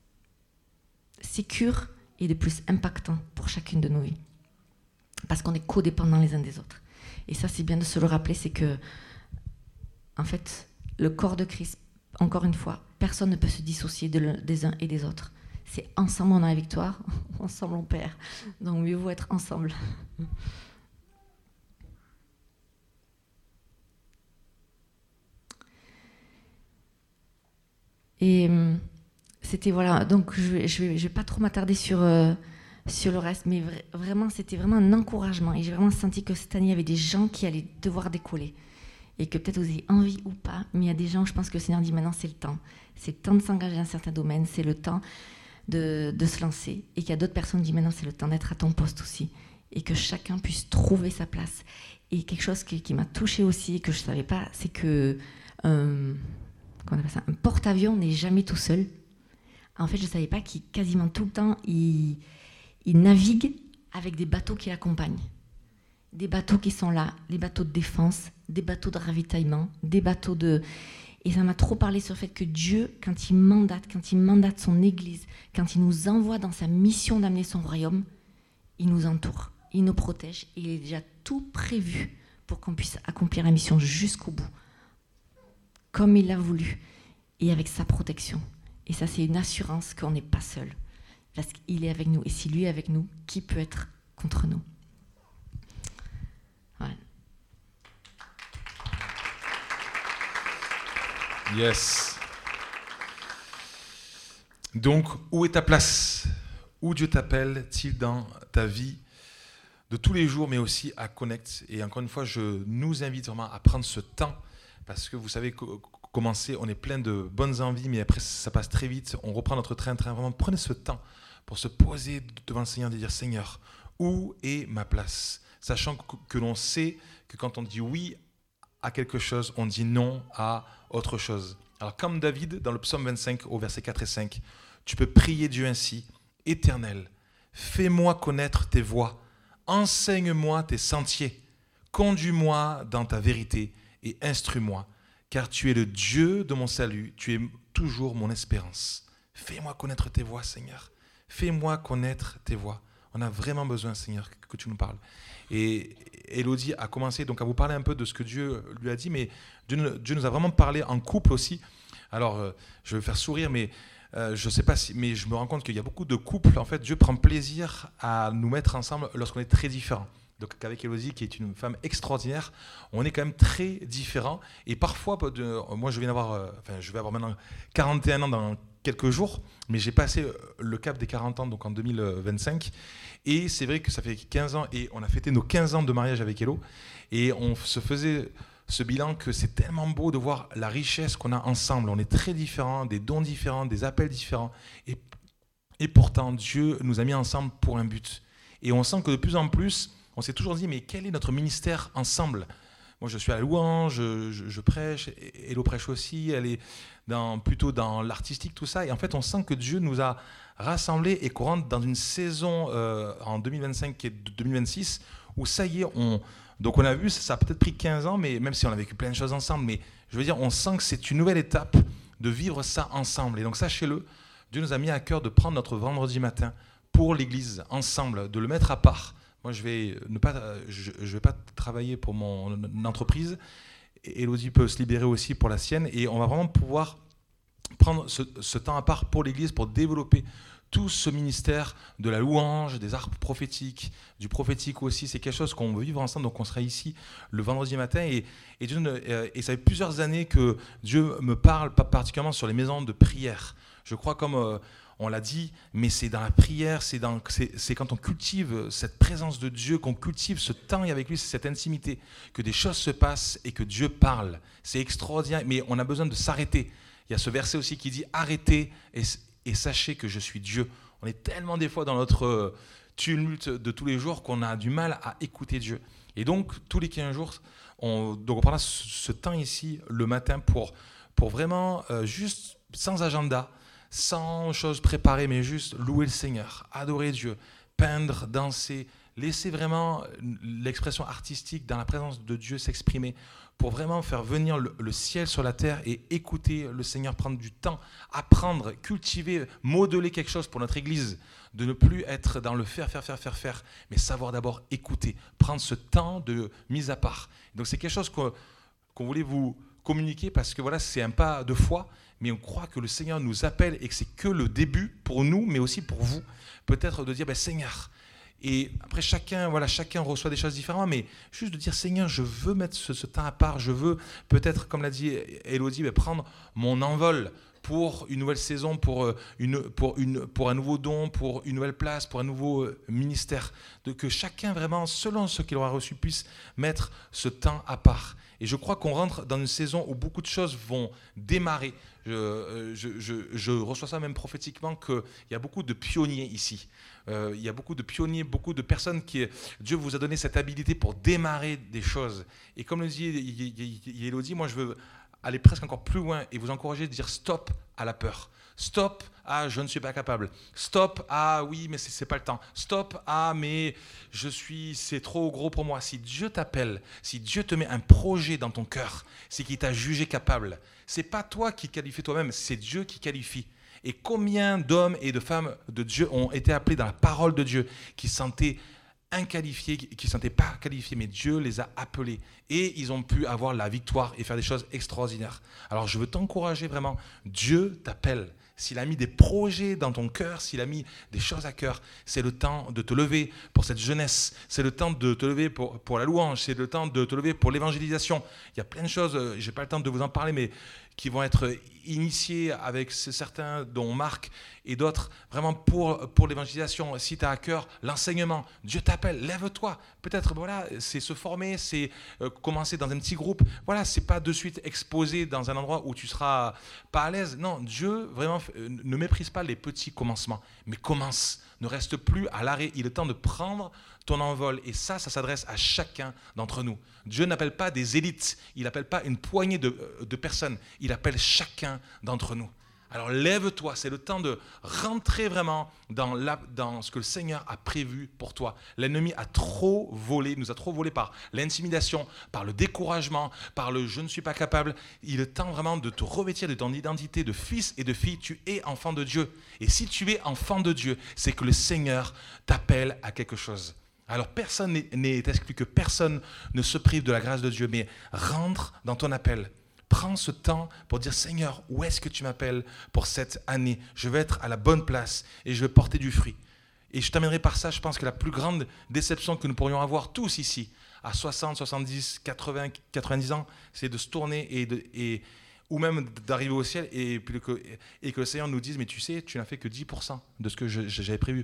sécure et de plus impactant pour chacune de nos vies. Parce qu'on est codépendants les uns des autres. Et ça, c'est bien de se le rappeler, c'est que, en fait, le corps de Christ, encore une fois, personne ne peut se dissocier des uns et des autres. C'est ensemble on a la victoire, ensemble on perd. Donc mieux vaut être ensemble. Et c'était, voilà, donc je vais pas trop m'attarder sur le reste, mais vraiment, c'était vraiment un encouragement. Et j'ai vraiment senti que cette année, il y avait des gens qui allaient devoir décoller. Et que peut-être vous avez envie ou pas, mais il y a des gens, je pense que le Seigneur dit maintenant, c'est le temps. C'est le temps de s'engager dans certains domaines, c'est le temps de se lancer. Et qu'il y a d'autres personnes qui disent maintenant, c'est le temps d'être à ton poste aussi. Et que chacun puisse trouver sa place. Et quelque chose qui m'a touchée aussi, et que je ne savais pas, c'est que comment on appelle ça, un porte-avions n'est jamais tout seul. En fait, je ne savais pas qu'il quasiment tout le temps, il navigue avec des bateaux qui l'accompagnent. Des bateaux qui sont là, des bateaux de défense, des bateaux de ravitaillement, des bateaux de... Et ça m'a trop parlé sur le fait que Dieu, quand il mandate son Église, quand il nous envoie dans sa mission d'amener son royaume, il nous entoure, il nous protège, et il est déjà tout prévu pour qu'on puisse accomplir la mission jusqu'au bout, comme il l'a voulu, et avec sa protection. Et ça, c'est une assurance qu'on n'est pas seul, parce qu'il est avec nous. Et si lui est avec nous, qui peut être contre nous? Ouais. Yes. Donc, où est ta place? Où Dieu t'appelle-t-il dans ta vie de tous les jours, mais aussi à Connect? Et encore une fois, je nous invite vraiment à prendre ce temps, parce que vous savez comment c'est, on est plein de bonnes envies, mais après ça passe très vite, on reprend notre train-train. Vraiment, prenez ce temps pour se poser devant le Seigneur et dire, Seigneur, où est ma place? Sachant que l'on sait que quand on dit oui à quelque chose, on dit non à autre chose. Alors comme David, dans le psaume 25, au verset 4 et 5, tu peux prier Dieu ainsi, Éternel, fais-moi connaître tes voies, enseigne-moi tes sentiers, conduis-moi dans ta vérité et instruis-moi, car tu es le Dieu de mon salut, tu es toujours mon espérance. Fais-moi connaître tes voies, Seigneur. Fais-moi connaître tes voies. On a vraiment besoin, Seigneur, que tu nous parles. Et Elodie a commencé donc à vous parler un peu de ce que Dieu lui a dit, mais Dieu nous a vraiment parlé en couple aussi. Alors, je vais faire sourire, mais je ne sais pas si, mais je me rends compte qu'il y a beaucoup de couples. En fait, Dieu prend plaisir à nous mettre ensemble lorsqu'on est très différents. Donc, avec Elodie, qui est une femme extraordinaire, on est quand même très différents. Et parfois, moi, je vais avoir maintenant 41 ans dans quelques jours, mais j'ai passé le cap des 40 ans, donc en 2025. Et c'est vrai que ça fait 15 ans, et on a fêté nos 15 ans de mariage avec Elo, et on se faisait ce bilan que c'est tellement beau de voir la richesse qu'on a ensemble. On est très différents, des dons différents, des appels différents, et pourtant, Dieu nous a mis ensemble pour un but. Et on sent que de plus en plus, on s'est toujours dit, mais quel est notre ministère ensemble? Moi, je suis à la louange, je prêche, Elo prêche aussi, elle est plutôt dans l'artistique, tout ça. Et en fait, on sent que Dieu nous a rassemblés et qu'on rentre dans une saison en 2025 qui est 2026, où ça y est, donc on a vu, ça a peut-être pris 15 ans, mais même si on a vécu plein de choses ensemble, mais je veux dire, on sent que c'est une nouvelle étape de vivre ça ensemble. Et donc sachez-le, Dieu nous a mis à cœur de prendre notre vendredi matin pour l'Église, ensemble, de le mettre à part. Moi, je vais pas travailler pour mon entreprise. Elodie peut se libérer aussi pour la sienne. Et on va vraiment pouvoir prendre ce temps à part pour l'Église, pour développer tout ce ministère de la louange, des arts prophétiques, du prophétique aussi. C'est quelque chose qu'on veut vivre ensemble. Donc, on sera ici le vendredi matin. Et ça fait plusieurs années que Dieu me parle, pas particulièrement sur les maisons de prière. Je crois comme... on l'a dit, mais c'est dans la prière, c'est quand on cultive cette présence de Dieu, qu'on cultive ce temps avec lui, c'est cette intimité, que des choses se passent et que Dieu parle. C'est extraordinaire, mais on a besoin de s'arrêter. Il y a ce verset aussi qui dit « Arrêtez et sachez que je suis Dieu ». On est tellement des fois dans notre tumulte de tous les jours qu'on a du mal à écouter Dieu. Et donc, tous les 15 jours, on prendra ce temps ici, le matin, pour vraiment juste sans agenda, sans choses préparées, mais juste louer le Seigneur, adorer Dieu, peindre, danser, laisser vraiment l'expression artistique dans la présence de Dieu s'exprimer pour vraiment faire venir le ciel sur la terre et écouter le Seigneur, prendre du temps, apprendre, cultiver, modeler quelque chose pour notre Église, de ne plus être dans le faire, mais savoir d'abord écouter, prendre ce temps de mise à part. Donc c'est quelque chose qu'on voulait vous communiquer parce que voilà, c'est un pas de foi, mais on croit que le Seigneur nous appelle et que c'est que le début pour nous, mais aussi pour vous, peut-être de dire Seigneur. Et après, chacun reçoit des choses différemment, mais juste de dire, Seigneur, je veux mettre ce temps à part, je veux peut-être, comme l'a dit Élodie, prendre mon envol pour une nouvelle saison, pour un nouveau don, pour une nouvelle place, pour un nouveau ministère. Que chacun, vraiment, selon ce qu'il aura reçu, puisse mettre ce temps à part. Et je crois qu'on rentre dans une saison où beaucoup de choses vont démarrer. Je reçois ça même prophétiquement qu'il y a beaucoup de pionniers ici. Il y a beaucoup de pionniers, beaucoup de personnes qui... Dieu vous a donné cette habilité pour démarrer des choses. Et comme le dit Élodie, moi je veux aller presque encore plus loin et vous encourager de dire stop à la peur. Stop à je ne suis pas capable. Stop à oui mais c'est pas le temps. Stop à mais c'est trop gros pour moi. Si Dieu t'appelle, si Dieu te met un projet dans ton cœur, c'est qu'il t'a jugé capable. C'est pas toi qui qualifie toi-même, c'est Dieu qui qualifie. Et combien d'hommes et de femmes de Dieu ont été appelés dans la parole de Dieu qui se sentaient inqualifiés, qui ne se sentaient pas qualifiés, mais Dieu les a appelés et ils ont pu avoir la victoire et faire des choses extraordinaires. Alors je veux t'encourager vraiment, Dieu t'appelle. S'il a mis des projets dans ton cœur, s'il a mis des choses à cœur, c'est le temps de te lever pour cette jeunesse, c'est le temps de te lever pour la louange, c'est le temps de te lever pour l'évangélisation. Il y a plein de choses, je n'ai pas le temps de vous en parler, mais qui vont être initiés avec certains, dont Marc et d'autres, vraiment pour l'évangélisation. Si tu as à cœur l'enseignement, Dieu t'appelle, lève-toi. Peut-être, voilà, c'est se former, c'est commencer dans un petit groupe. Voilà, c'est pas de suite exposé dans un endroit où tu seras pas à l'aise. Non, Dieu, vraiment, ne méprise pas les petits commencements, mais commence. Ne reste plus à l'arrêt. Il est temps de prendre ton envol. Et ça s'adresse à chacun d'entre nous. Dieu n'appelle pas des élites. Il n'appelle pas une poignée de personnes. Il appelle chacun d'entre nous. Alors lève-toi, c'est le temps de rentrer vraiment dans ce que le Seigneur a prévu pour toi. L'ennemi a trop volé, nous a trop volé par l'intimidation, par le découragement, par le « je ne suis pas capable ». Il est temps vraiment de te revêtir de ton identité de fils et de fille. Tu es enfant de Dieu. Et si tu es enfant de Dieu, c'est que le Seigneur t'appelle à quelque chose. Alors personne n'est exclu, que personne ne se prive de la grâce de Dieu, mais rentre dans ton appel. Prends ce temps pour dire, Seigneur, où est-ce que tu m'appelles pour cette année? Je veux être à la bonne place et je veux porter du fruit. Et je t'amènerai par ça, je pense que la plus grande déception que nous pourrions avoir tous ici, à 60, 70, 80, 90 ans, c'est de se tourner ou même d'arriver au ciel et que le Seigneur nous dise, mais tu sais, tu n'as fait que 10% de ce que j'avais prévu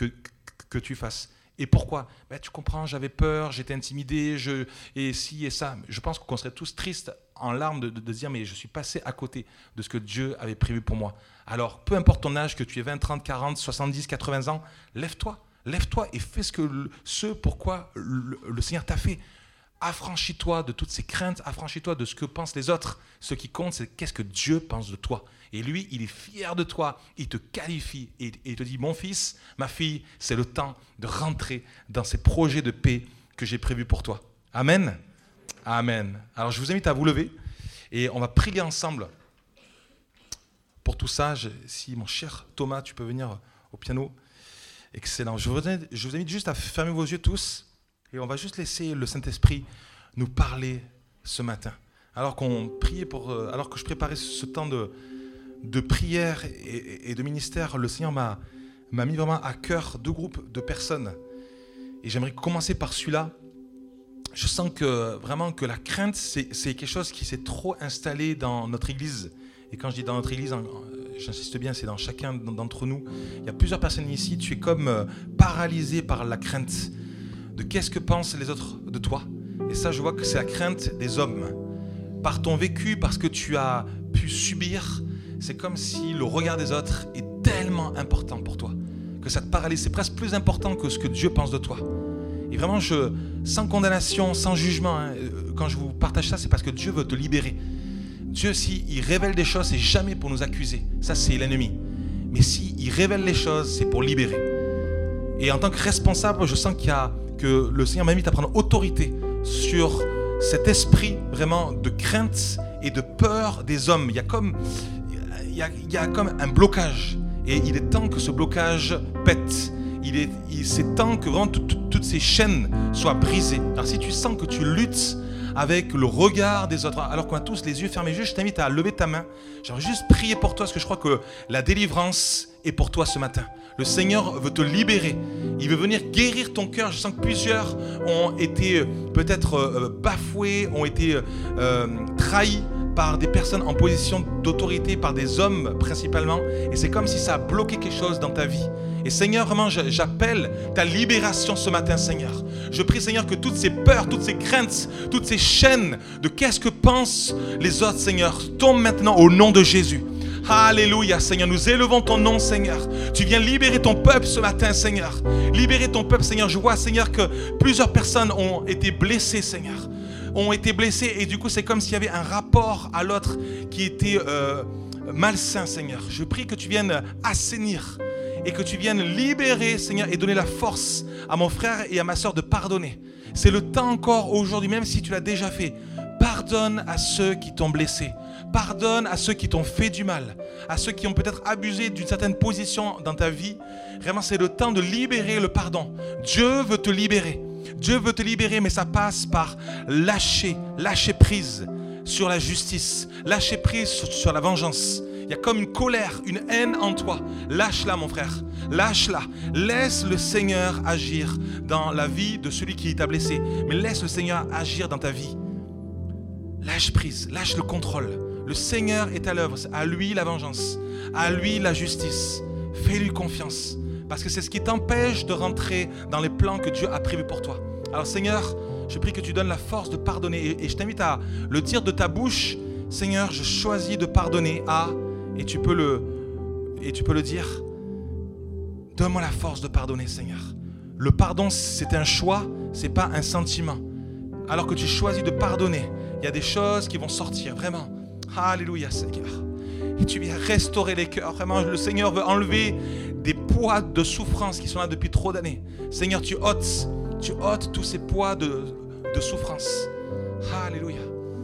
que tu fasses. Et pourquoi ? Tu comprends, j'avais peur, j'étais intimidé, et ci et ça. Je pense qu'on serait tous tristes en larmes de dire, mais je suis passé à côté de ce que Dieu avait prévu pour moi. Alors, peu importe ton âge, que tu aies 20, 30, 40, 70, 80 ans, lève-toi et fais ce pourquoi le Seigneur t'a fait. Affranchis-toi de toutes ces craintes, affranchis-toi de ce que pensent les autres. Ce qui compte, c'est qu'est-ce que Dieu pense de toi. Et lui, il est fier de toi, il te qualifie et il te dit, mon fils, ma fille, c'est le temps de rentrer dans ces projets de paix que j'ai prévus pour toi. Amen. Amen. Alors je vous invite à vous lever et on va prier ensemble pour tout ça. Si mon cher Thomas, tu peux venir au piano. Excellent. Je vous invite juste à fermer vos yeux tous et on va juste laisser le Saint-Esprit nous parler ce matin. Alors que je préparais ce temps de prière et de ministère, le Seigneur m'a mis vraiment à cœur 2 groupes de personnes. Et j'aimerais commencer par celui-là. Je sens vraiment que la crainte, c'est quelque chose qui s'est trop installé dans notre Église. Et quand je dis dans notre Église, j'insiste bien, c'est dans chacun d'entre nous. Il y a plusieurs personnes ici, tu es comme paralysé par la crainte de qu'est-ce que pensent les autres de toi. Et ça, je vois que c'est la crainte des hommes. Par ton vécu, parce que tu as pu subir, c'est comme si le regard des autres est tellement important pour toi, que ça te paralyse. C'est presque plus important que ce que Dieu pense de toi. Et vraiment, sans condamnation, sans jugement, quand je vous partage ça, c'est parce que Dieu veut te libérer. Dieu, s'il révèle des choses, c'est jamais pour nous accuser. Ça, c'est l'ennemi. Mais s'il révèle les choses, c'est pour libérer. Et en tant que responsable, je sens que le Seigneur m'invite à prendre autorité sur cet esprit vraiment de crainte et de peur des hommes. Il y a comme un blocage. Et il est temps que ce blocage pète. C'est temps que vraiment toutes ces chaînes soient brisées. Alors si tu sens que tu luttes avec le regard des autres, alors qu'on a tous les yeux fermés, je t'invite à lever ta main. J'aimerais juste prier pour toi, parce que je crois que la délivrance est pour toi ce matin. Le Seigneur veut te libérer. Il veut venir guérir ton cœur. Je sens que plusieurs ont été peut-être bafoués, ont été trahis par des personnes en position d'autorité, par des hommes principalement. Et c'est comme si ça a bloqué quelque chose dans ta vie. Et Seigneur, vraiment, j'appelle ta libération ce matin, Seigneur. Je prie, Seigneur, que toutes ces peurs, toutes ces craintes, toutes ces chaînes de qu'est-ce que pensent les autres, Seigneur, tombent maintenant au nom de Jésus. Alléluia, Seigneur, nous élevons ton nom, Seigneur. Tu viens libérer ton peuple ce matin, Seigneur. Libérer ton peuple, Seigneur. Je vois, Seigneur, que plusieurs personnes ont été blessées, Seigneur. Ont été blessées et du coup, c'est comme s'il y avait un rapport à l'autre qui était malsain, Seigneur. Je prie que tu viennes assainir et que tu viennes libérer, Seigneur, et donner la force à mon frère et à ma soeur de pardonner. C'est le temps encore aujourd'hui, même si tu l'as déjà fait. Pardonne à ceux qui t'ont blessé. Pardonne à ceux qui t'ont fait du mal, à ceux qui ont peut-être abusé d'une certaine position dans ta vie. Vraiment, c'est le temps de libérer le pardon. Dieu veut te libérer. Dieu veut te libérer, mais ça passe par lâcher prise sur la justice, lâcher prise sur la vengeance. Il y a comme une colère, une haine en toi. Lâche-la, mon frère. Lâche-la. Laisse le Seigneur agir dans la vie de celui qui t'a blessé. Mais laisse le Seigneur agir dans ta vie. Lâche prise, lâche le contrôle. Le Seigneur est à l'œuvre. À lui la vengeance. À lui la justice. Fais-lui confiance. Parce que c'est ce qui t'empêche de rentrer dans les plans que Dieu a prévus pour toi. Alors Seigneur, je prie que tu donnes la force de pardonner. Et je t'invite à le dire de ta bouche. Seigneur, je choisis de pardonner à... Et tu peux le dire. Donne-moi la force de pardonner, Seigneur. Le pardon, c'est un choix, c'est pas un sentiment. Alors que tu choisis de pardonner, il y a des choses qui vont sortir, vraiment. Alléluia, Seigneur. Et tu viens restaurer les cœurs. Vraiment, le Seigneur veut enlever des poids de souffrance qui sont là depuis trop d'années. Seigneur, tu ôtes tous ces poids de souffrance. Alléluia.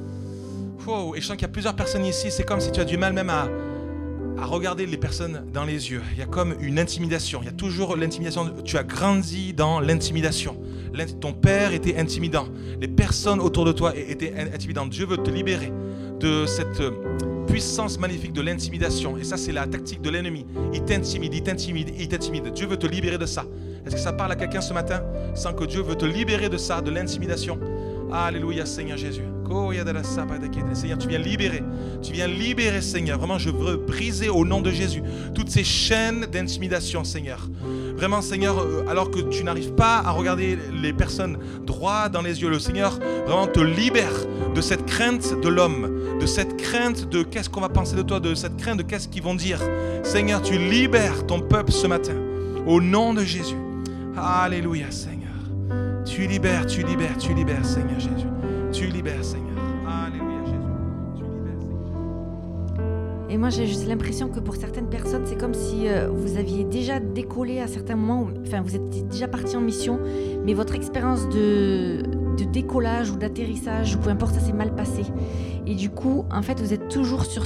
Oh, et je sens qu'il y a plusieurs personnes ici, c'est comme si tu as du mal même à regarder les personnes dans les yeux. Il y a comme une intimidation. Il y a toujours l'intimidation. Tu as grandi dans l'intimidation. Ton père était intimidant. Les personnes autour de toi étaient intimidantes. Dieu veut te libérer de cette puissance magnifique de l'intimidation. Et ça, c'est la tactique de l'ennemi. Il t'intimide. Dieu veut te libérer de ça. Est-ce que ça parle à quelqu'un ce matin? Sans que Dieu veut te libérer de ça, de l'intimidation. Alléluia, Seigneur Jésus. Seigneur, tu viens libérer, Seigneur. Vraiment, je veux briser au nom de Jésus toutes ces chaînes d'intimidation, Seigneur. Vraiment, Seigneur, alors que tu n'arrives pas à regarder les personnes droit dans les yeux, le Seigneur vraiment te libère de cette crainte de l'homme, de cette crainte de qu'est-ce qu'on va penser de toi, de cette crainte de qu'est-ce qu'ils vont dire. Seigneur, tu libères ton peuple ce matin, au nom de Jésus. Alléluia, Seigneur. Tu libères, Seigneur Jésus. Tu libères, Seigneur. Alléluia, Jésus. Tu libères, Seigneur. Et moi, j'ai juste l'impression que pour certaines personnes, c'est comme si vous aviez déjà décollé à certains moments, enfin, vous étiez déjà parti en mission, mais votre expérience de décollage ou d'atterrissage, ou peu importe, ça s'est mal passé. Et du coup, en fait, vous êtes toujours sur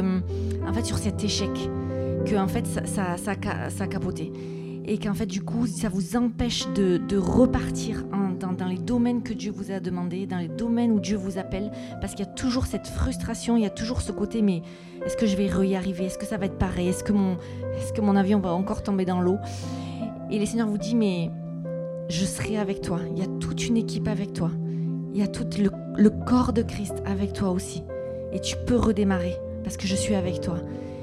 cet échec, que en fait, ça a capoté. Et qu'en fait, du coup, ça vous empêche de repartir dans les domaines que Dieu vous a demandé, dans les domaines où Dieu vous appelle, parce qu'il y a toujours cette frustration, il y a toujours ce côté, mais est-ce que je vais y arriver? Est-ce que ça va être pareil? Est-ce que mon avion va encore tomber dans l'eau? Et le Seigneur vous dit, mais je serai avec toi. Il y a toute une équipe avec toi. Il y a tout le corps de Christ avec toi aussi. Et tu peux redémarrer, parce que je suis avec toi.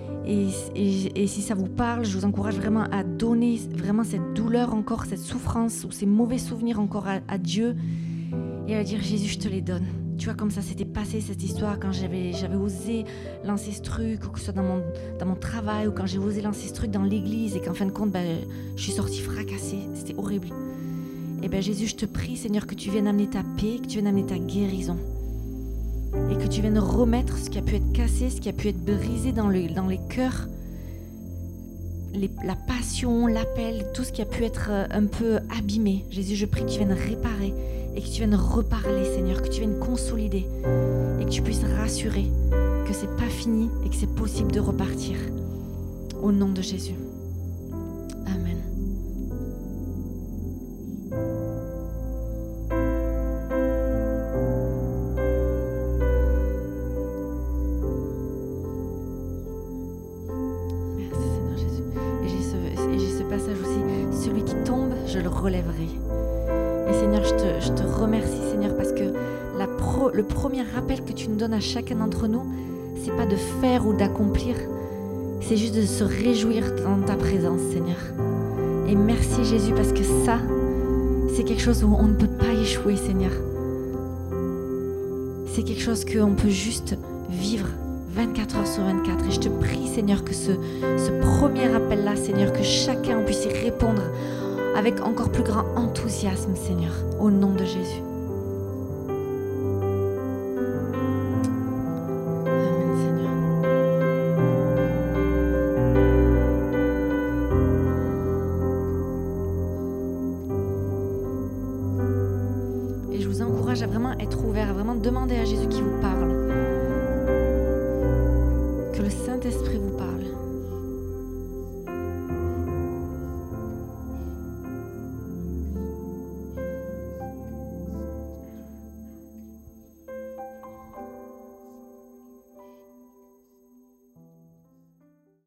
Et si ça vous parle, je vous encourage vraiment à donner vraiment cette douleur encore, cette souffrance ou ces mauvais souvenirs encore à Dieu et à dire Jésus, je te les donne. Tu vois, comme ça s'était passé cette histoire quand j'avais osé lancer ce truc, ou que ce soit dans mon travail, ou quand j'ai osé lancer ce truc dans l'église et qu'en fin de compte, je suis sortie fracassée. C'était horrible. Et Jésus, je te prie, Seigneur, que tu viennes amener ta paix, que tu viennes amener ta guérison. et que tu viennes remettre ce qui a pu être cassé, ce qui a pu être brisé dans les cœurs, la passion, l'appel, tout ce qui a pu être un peu abîmé. Jésus, je prie que tu viennes réparer et que tu viennes reparler, Seigneur, que tu viennes consolider et que tu puisses rassurer que c'est pas fini et que c'est possible de repartir. Au nom de Jésus. Amen. Merci Seigneur Jésus. Et j'ai ce passage aussi, celui qui tombe, je le relèverai. Et Seigneur, je te remercie Seigneur parce que le premier rappel que tu nous donnes à chacun d'entre nous, c'est pas de faire ou d'accomplir, c'est juste de se réjouir dans ta présence, Seigneur. Et merci Jésus parce que ça, c'est quelque chose où on ne peut pas échouer, Seigneur. C'est quelque chose qu'on peut juste vivre 24 heures sur 24. Et je te prie, Seigneur, que ce premier appel-là, Seigneur, que chacun puisse y répondre avec encore plus grand enthousiasme, Seigneur, au nom de Jésus. À vraiment être ouvert, à vraiment demander à Jésus qui vous parle, que le Saint-Esprit vous parle.